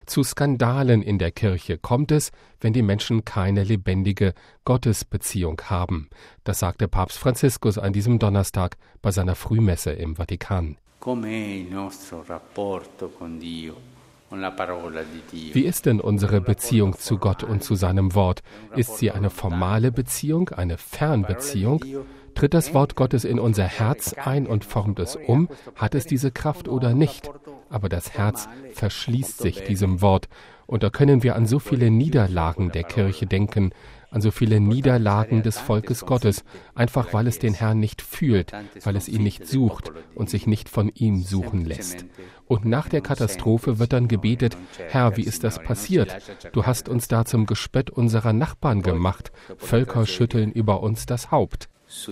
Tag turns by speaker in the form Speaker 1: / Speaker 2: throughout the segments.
Speaker 1: Zu Skandalen in der Kirche kommt es, wenn die Menschen keine lebendige Gottesbeziehung haben. Das sagte Papst Franziskus an diesem Donnerstag bei seiner Frühmesse im Vatikan. Wie ist denn unsere Beziehung zu Gott und zu seinem Wort? Ist sie eine formale Beziehung, eine Fernbeziehung? Tritt das Wort Gottes in unser Herz ein und formt es um? Hat es diese Kraft oder nicht? Aber das Herz verschließt sich diesem Wort. Und da können wir an so viele Niederlagen der Kirche denken, an so viele Niederlagen des Volkes Gottes, einfach weil es den Herrn nicht fühlt, weil es ihn nicht sucht und sich nicht von ihm suchen lässt. Und nach der Katastrophe wird dann gebetet: Herr, wie ist das passiert? Du hast uns da zum Gespött unserer Nachbarn gemacht. Völker schütteln über uns das Haupt.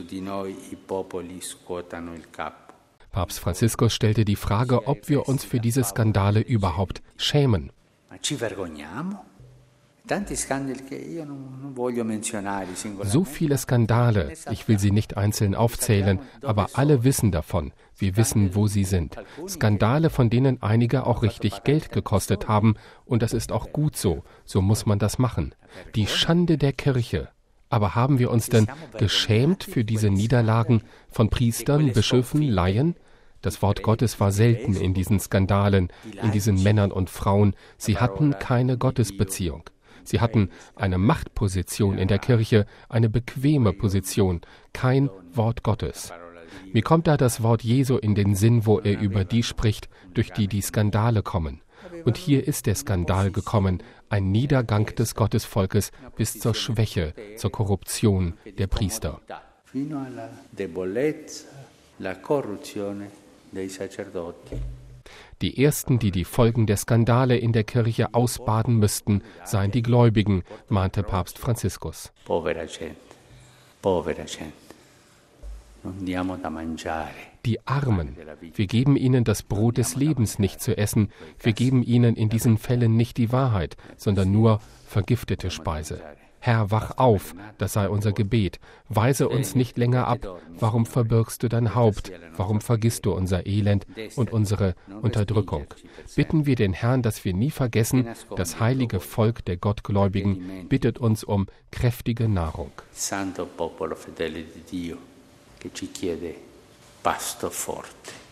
Speaker 1: Papst Franziskus stellte die Frage, ob wir uns für diese Skandale überhaupt schämen. So viele Skandale, ich will sie nicht einzeln aufzählen, aber alle wissen davon. Wir wissen, wo sie sind. Skandale, von denen einige auch richtig Geld gekostet haben. Und das ist auch gut so. So muss man das machen. Die Schande der Kirche. Aber haben wir uns denn geschämt für diese Niederlagen von Priestern, Bischöfen, Laien? Das Wort Gottes war selten in diesen Skandalen, in diesen Männern und Frauen. Sie hatten keine Gottesbeziehung. Sie hatten eine Machtposition in der Kirche, eine bequeme Position, kein Wort Gottes. Mir kommt da das Wort Jesu in den Sinn, wo er über die spricht, durch die die Skandale kommen. Und hier ist der Skandal gekommen, ein Niedergang des Gottesvolkes bis zur Schwäche, zur Korruption der Priester. Die Ersten, die die Folgen der Skandale in der Kirche ausbaden müssten, seien die Gläubigen, mahnte Papst Franziskus. Die Armen, wir geben ihnen das Brot des Lebens nicht zu essen, wir geben ihnen in diesen Fällen nicht die Wahrheit, sondern nur vergiftete Speise. Herr, wach auf, das sei unser Gebet. Weise uns nicht länger ab. Warum verbirgst du dein Haupt? Warum vergisst du unser Elend und unsere Unterdrückung? Bitten wir den Herrn, dass wir nie vergessen, das heilige Volk der Gottgläubigen bittet uns um kräftige Nahrung.
Speaker 2: Santo popolo fedele di Dio, che ci chiede pasto forte.